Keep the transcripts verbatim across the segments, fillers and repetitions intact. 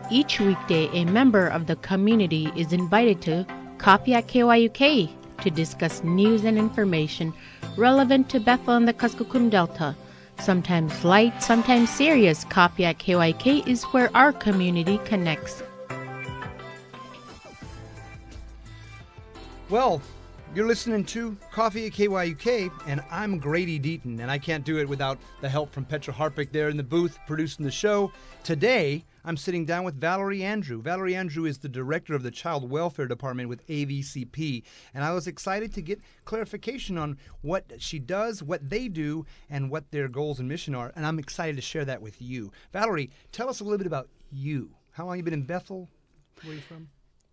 Each weekday, a member of the community is invited to Coffee at K Y U K to discuss news and information relevant to Bethel and the Kuskokwim Delta. Sometimes light, sometimes serious, Coffee at K Y U K is where our community connects. Well, you're listening to Coffee at K Y U K, and I'm Grady Deaton, and I can't do it without the help from Petra Harpick there in the booth producing the show. Today, I'm sitting down with Valerie Andrew. Valerie Andrew is the director of the Child Welfare Department with A V C P, and I was excited to get clarification on what she does, what they do, and what their goals and mission are, and I'm excited to share that with you. Valerie, tell us a little bit about you. How long have you been in Bethel? Where are you from?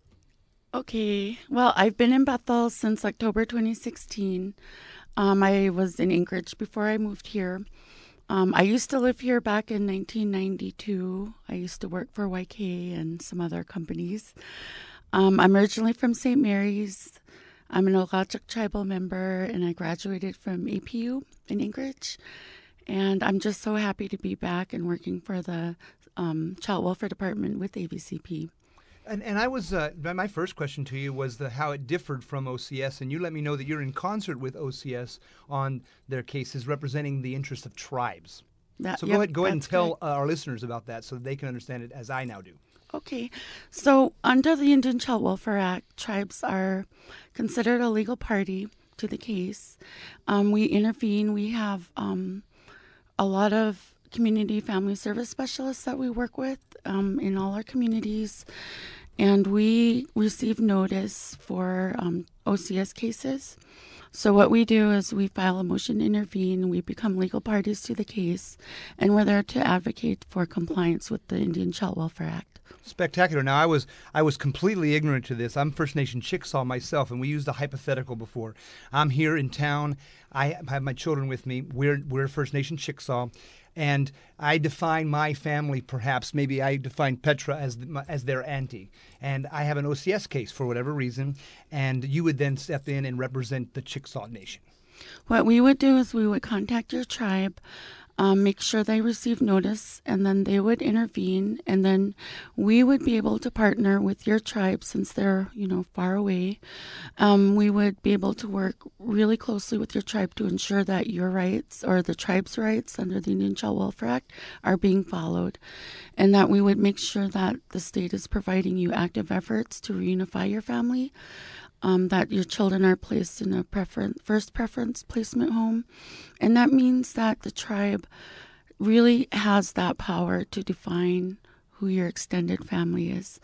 Okay, well, I've been in Bethel since October twenty sixteen. Um, I was in Anchorage before I moved here. Um, I used to live here back in nineteen ninety-two. I used to work for Y K and some other companies. Um, I'm originally from Saint Mary's. I'm an Oglachuk tribal member, and I graduated from A P U in Anchorage. And I'm just so happy to be back and working for the um, Child Welfare Department with A V C P. And and I was uh, my first question to you was the how it differed from O C S, and you let me know that you're in concert with O C S on their cases representing the interests of tribes. That, so yep, go ahead, go ahead and tell uh, our listeners about that so they can understand it as I now do. Okay, so under the Indian Child Welfare Act, tribes are considered a legal party to the case. Um, we intervene. We have um, a lot of community family service specialists that we work with um, in all our communities, and we receive notice for um, O C S cases. So what we do is we file a motion to intervene, we become legal parties to the case, and we're there to advocate for compliance with the Indian Child Welfare Act. Spectacular. Now, I was I was completely ignorant to this. I'm First Nation Chickasaw myself, and we used a hypothetical before. I'm here in town. I have my children with me. We're we're First Nation Chickasaw. And I define my family, perhaps, maybe I define Petra as the, as their auntie. And I have an O C S case for whatever reason, and you would then step in and represent the Chickasaw Nation. What we would do is we would contact your tribe, um, make sure they receive notice, and then they would intervene, and then we would be able to partner with your tribe since they're, you know, far away. Um, we would be able to work really closely with your tribe to ensure that your rights or the tribe's rights under the Indian Child Welfare Act are being followed, and that we would make sure that the state is providing you active efforts to reunify your family. Um, that your children are placed in a preference, first preference placement home. And that means that the tribe really has that power to define who your extended family is.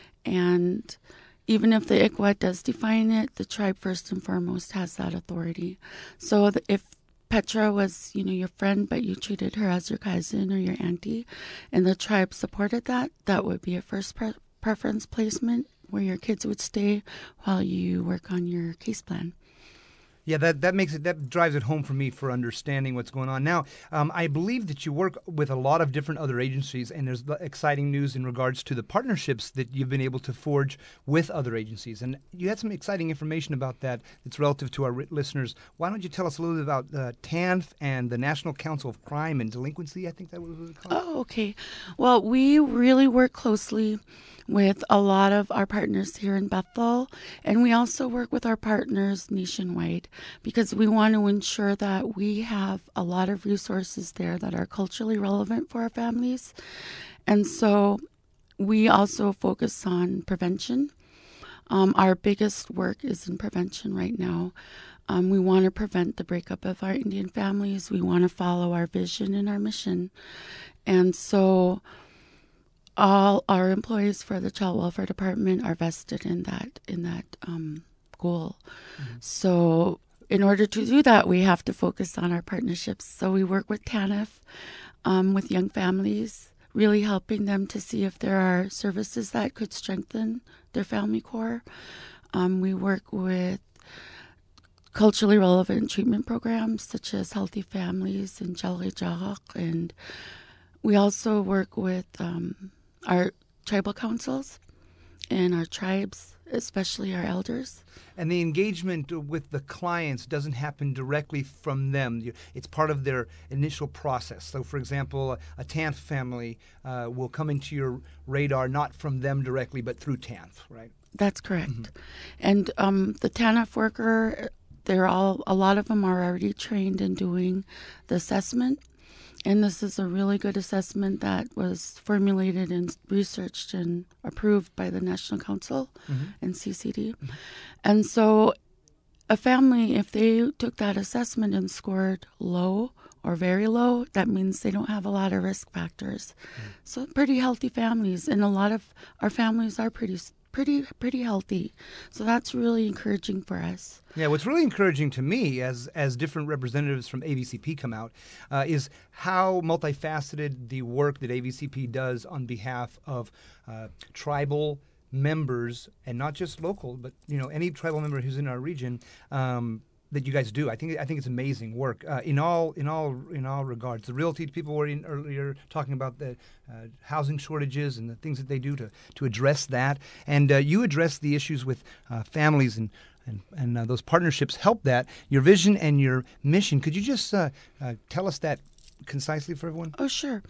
And even if the I C W A does define it, the tribe first and foremost has that authority. So if Petra was, you know, your friend, but you treated her as your cousin or your auntie, and the tribe supported that, that would be a first pre- preference placement where your kids would stay while you work on your case plan. Yeah, that, that makes it that drives it home for me for understanding what's going on. Now, um, I believe that you work with a lot of different other agencies, and there's exciting news in regards to the partnerships that you've been able to forge with other agencies. And you had some exciting information about that that's relative to our ri- listeners. Why don't you tell us a little bit about uh, T A N F and the National Council of Crime and Delinquency? I think that was what it was called. Oh, okay. Well, we really work closely with a lot of our partners here in Bethel, and we also work with our partners nationwide because we want to ensure that we have a lot of resources there that are culturally relevant for our families. And so we also focus on prevention. Um, our biggest work is in prevention right now. Um, we want to prevent the breakup of our Indian families. We want to follow our vision and our mission. And so all our employees for the Child Welfare Department are vested in that in that um, goal. Mm-hmm. So in order to do that, we have to focus on our partnerships. So we work with T A N F, um, with young families, really helping them to see if there are services that could strengthen their family core. Um, we work with culturally relevant treatment programs such as Healthy Families and Jalai Jahak, and we also work with um, our tribal councils and our tribes especially our elders. And the engagement with the clients doesn't happen directly from them. You- It's part of their initial process. So, for example, a, a T A N F family uh, will come into your radar not from them directly, but through T A N F, right? That's correct. And um, the T A N F worker, they're all, a lot of them are already trained in doing the assessment. And this is a really good assessment that was formulated and researched and approved by the National Council and C C D. And so a family, if they took that assessment and scored low or very low, that means they don't have a lot of risk factors. So pretty healthy families, and a lot of our families are pretty pretty pretty healthy. So that's really encouraging for us. Yeah, what's really encouraging to me as as different representatives from A V C P come out uh, is how multifaceted the work that A V C P does on behalf of uh, tribal members, and not just local, but you know any tribal member who's in our region. Um, that you guys do. I think I think it's amazing work uh, in all in all in all regards. The realty people were in earlier talking about the uh, housing shortages and the things that they do to to address that. And uh, you address the issues with uh, families and and and uh, those partnerships help that. Your vision and your mission. Could you just uh, uh, tell us that concisely for everyone? Oh, sure.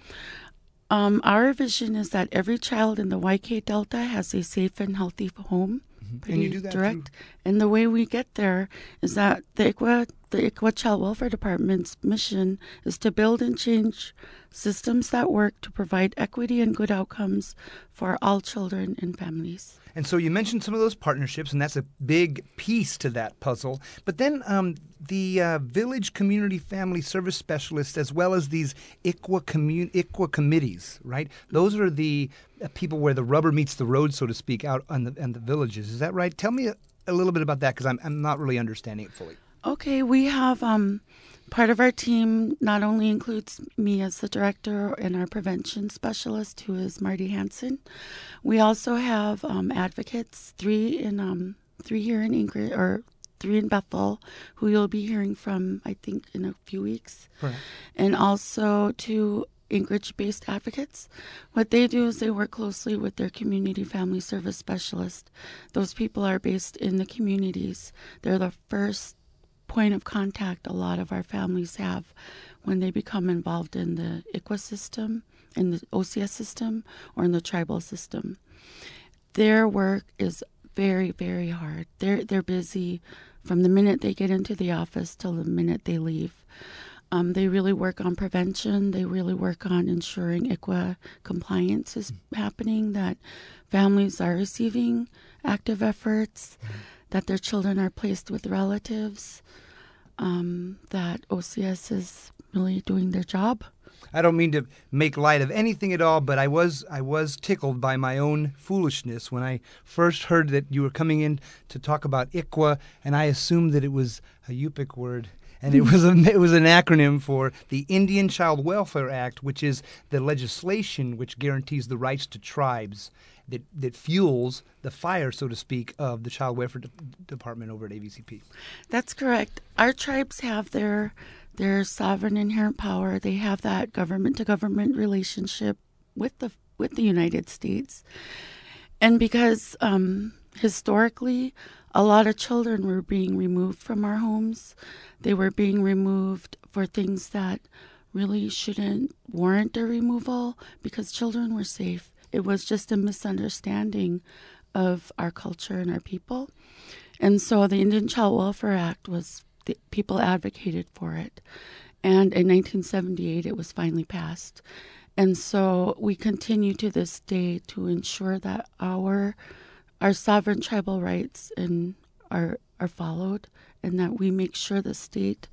Um, our vision is that every child in the Y K Delta has a safe and healthy home. Pretty And you do that direct. through- And the way we get there is that the I C W A, the I C W A Child Welfare Department's mission is to build and change systems that work to provide equity and good outcomes for all children and families. And so you mentioned some of those partnerships, and that's a big piece to that puzzle. But then um, the uh, Village Community Family Service Specialists, as well as these I C W A, commun- I C W A committees, right? Those are the uh, people where the rubber meets the road, so to speak, out on the, on the villages. Is that right? Tell me a, a little bit about that, because I'm, I'm not really understanding it fully. Okay, we have um, part of our team not only includes me as the director and our prevention specialist, who is Marty Hansen. We also have um, advocates, three in um, three here in Ingrid, or three in Bethel, who you'll be hearing from, I think, in a few weeks, Right. and also two Anchorage-based advocates. What they do is they work closely with their community family service specialist. Those people are based in the communities. They're the first point of contact a lot of our families have when they become involved in the I C W A system, in the O C S system, or in the tribal system. Their work is very, very hard. They're they're busy from the minute they get into the office till the minute they leave. Um, they really work on prevention. They really work on ensuring I C W A compliance is happening, that families are receiving active efforts, that their children are placed with relatives, um, that O C S is really doing their job. I don't mean to make light of anything at all, but I was I was tickled by my own foolishness when I first heard that you were coming in to talk about I C W A, and I assumed that it was a Yupik word. And it was a, it was an acronym for the Indian Child Welfare Act, which is the legislation which guarantees the rights to tribes that, that fuels the fire, so to speak, of the Child Welfare De- Department over at A V C P. That's correct. Our tribes have their their sovereign inherent power. They have that government-to-government relationship with the with the United States, and because um, historically, a lot of children were being removed from our homes. They were being removed for things that really shouldn't warrant a removal because children were safe. It was just a misunderstanding of our culture and our people. And so the Indian Child Welfare Act was, the people advocated for it. And in nineteen seventy-eight, it was finally passed. And so we continue to this day to ensure that our our sovereign tribal rights and are are followed, and that we make sure the state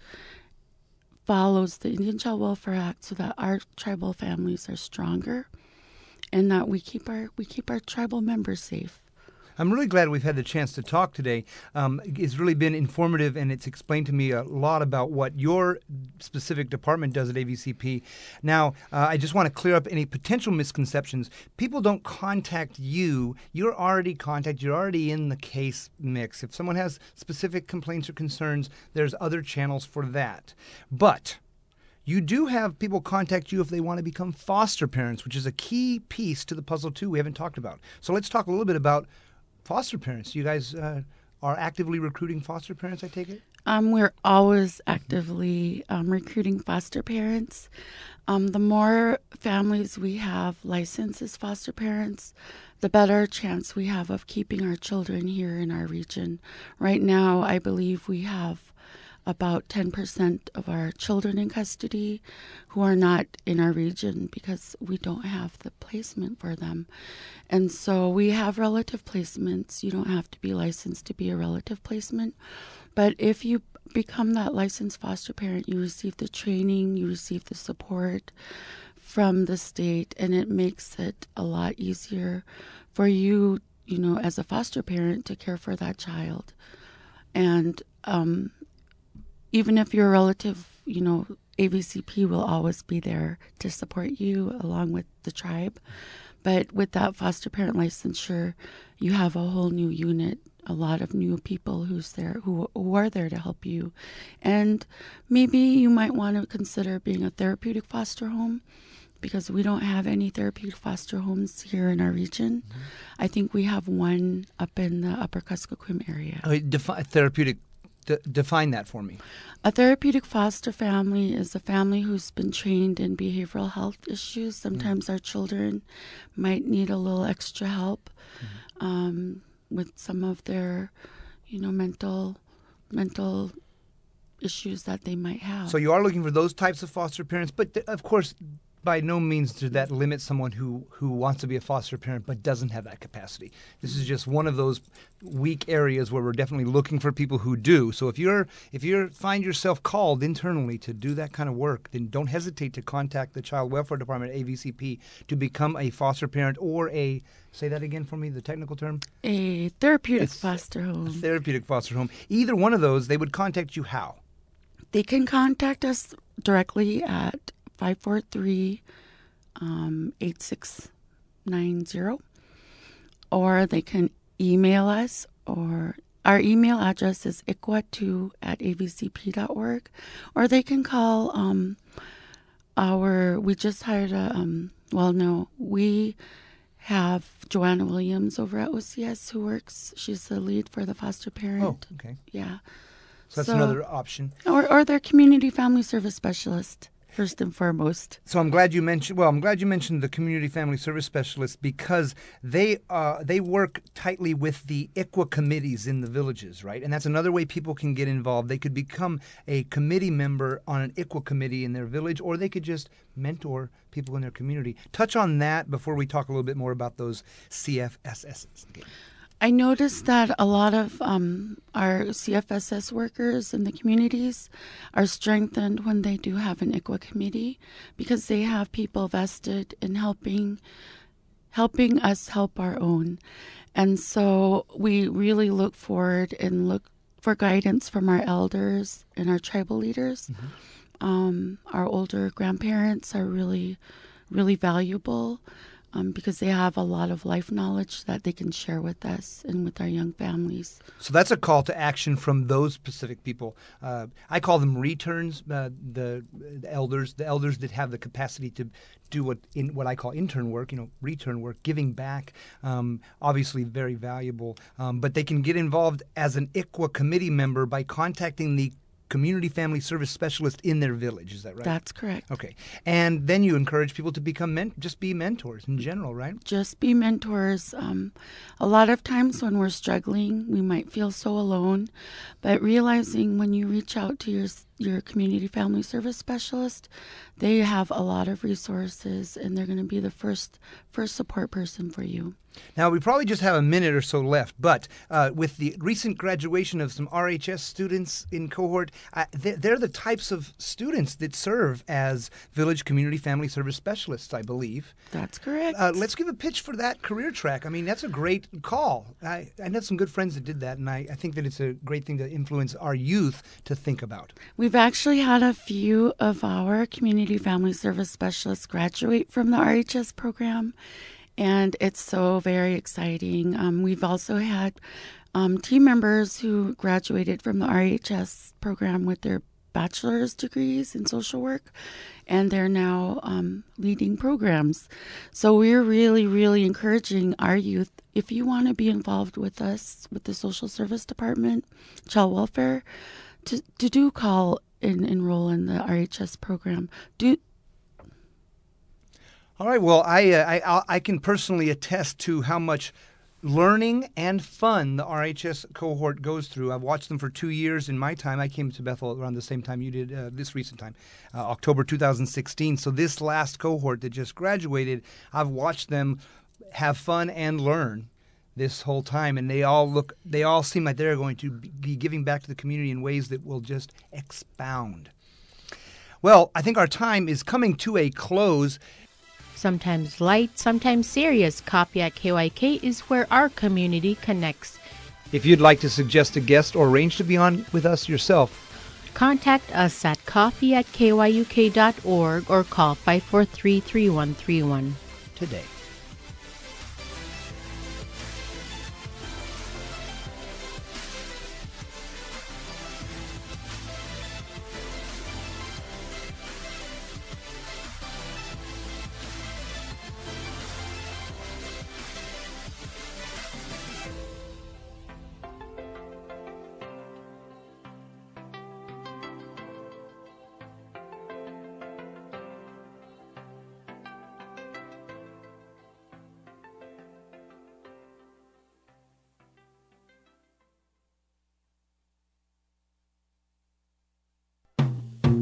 follows the Indian Child Welfare Act so that our tribal families are stronger, and that we keep our we keep our tribal members safe. I'm really glad we've had the chance to talk today. Um, it's really been informative, and it's explained to me a lot about what your specific department does at A V C P. Now, uh, I just want to clear up any potential misconceptions. People don't contact you. You're already contacted. You're already in the case mix. If someone has specific complaints or concerns, there's other channels for that. But you do have people contact you if they want to become foster parents, which is a key piece to the puzzle, too, we haven't talked about. So let's talk a little bit about foster parents. You guys uh, are actively recruiting foster parents, I take it? Um, we're always actively um, recruiting foster parents. Um, the more families we have licensed as foster parents, the better chance we have of keeping our children here in our region. Right now, I believe we have about ten percent of our children in custody who are not in our region because we don't have the placement for them. And so we have relative placements. You don't have to be licensed to be a relative placement. But if you become that licensed foster parent, you receive the training, you receive the support from the state, and it makes it a lot easier for you, you know, as a foster parent to care for that child. And um, even if you're a relative, you know, A V C P will always be there to support you along with the tribe. But with that foster parent licensure, you have a whole new unit, a lot of new people who's there, who, who are there to help you. And maybe you might want to consider being a therapeutic foster home, because we don't have any therapeutic foster homes here in our region. Mm-hmm. I think we have one up in the Upper Kuskokwim area. Okay, defi- therapeutic, de- define that for me. A therapeutic foster family is a family who's been trained in behavioral health issues. Sometimes mm-hmm. our children might need a little extra help mm-hmm. um, with some of their, you know, mental mental issues that they might have. So you are looking for those types of foster parents, but th- of course, by no means does that limit someone who, who wants to be a foster parent but doesn't have that capacity. This is just one of those weak areas where we're definitely looking for people who do. So if you're if you find yourself called internally to do that kind of work, then don't hesitate to contact the Child Welfare Department at A V C P to become a foster parent or a, say that again for me, the technical term? A therapeutic it's foster home. A therapeutic foster home. Either one of those, they would contact you how? They can contact us directly at five four three, eight six nine zero, or they can email us, or our email address is I C W A two at a v c p dot org, or they can call um, our, we just hired a, um, well, no, we have Joanna Williams over at O C S who works, she's the lead for the foster parent. Oh, okay. Yeah. So that's so, another option. Or, or their community family service specialist. First and foremost. So I'm glad you mentioned. Well, I'm glad you mentioned the community family service specialists, because they uh, they work tightly with the I C W A committees in the villages, right? And that's another way people can get involved. They could become a committee member on an I C W A committee in their village, or they could just mentor people in their community. Touch on that before we talk a little bit more about those C F S Ss. Okay. I noticed that a lot of um, our C F S S workers in the communities are strengthened when they do have an I C W A committee, because they have people vested in helping helping us help our own. And so we really look forward and look for guidance from our elders and our tribal leaders. Mm-hmm. Um, our older grandparents are really, really valuable. Um, because they have a lot of life knowledge that they can share with us and with our young families. So that's a call to action from those specific people. Uh, I call them returns, uh, the, the elders, the elders that have the capacity to do what in what I call intern work, you know, return work, giving back. Um, obviously, very valuable. Um, but they can get involved as an I C W A committee member by contacting the community family service specialist in their village. Is that right? That's correct. Okay. And then you encourage people to become men- just be mentors in general, right? Just be mentors. Um, a lot of times when we're struggling, we might feel so alone, but realizing when you reach out to your your community family service specialist, they have a lot of resources, and they're going to be the first first support person for you. Now, we probably just have a minute or so left, but uh, with the recent graduation of some R H S students in cohort, uh, they're, they're the types of students that serve as Village Community Family Service Specialists, I believe. That's correct. Uh, let's give a pitch for that career track. I mean, that's a great call. I, I know some good friends that did that, and I, I think that it's a great thing to influence our youth to think about. We've actually had a few of our Community Family Service Specialists graduate from the R H S program, and it's so very exciting. Um, we've also had um, team members who graduated from the R H S program with their bachelor's degrees in social work, and they're now um, leading programs. So we're really, really encouraging our youth, if you want to be involved with us, with the social service department, child welfare, to, to do call and enroll in the R H S program. Do All right. Well, I, uh, I I can personally attest to how much learning and fun the R H S cohort goes through. I've watched them for two years in my time. I came to Bethel around the same time you did, uh, this recent time, uh, October two thousand sixteen. So this last cohort that just graduated, I've watched them have fun and learn this whole time, and they all look, they all seem like they're going to be giving back to the community in ways that will just expound. Well, I think our time is coming to a close. Sometimes light, sometimes serious, Coffee at K Y K is where our community connects. If you'd like to suggest a guest or arrange to be on with us yourself, contact us at coffee at K Y U K dot org or call five four three, three one three one today.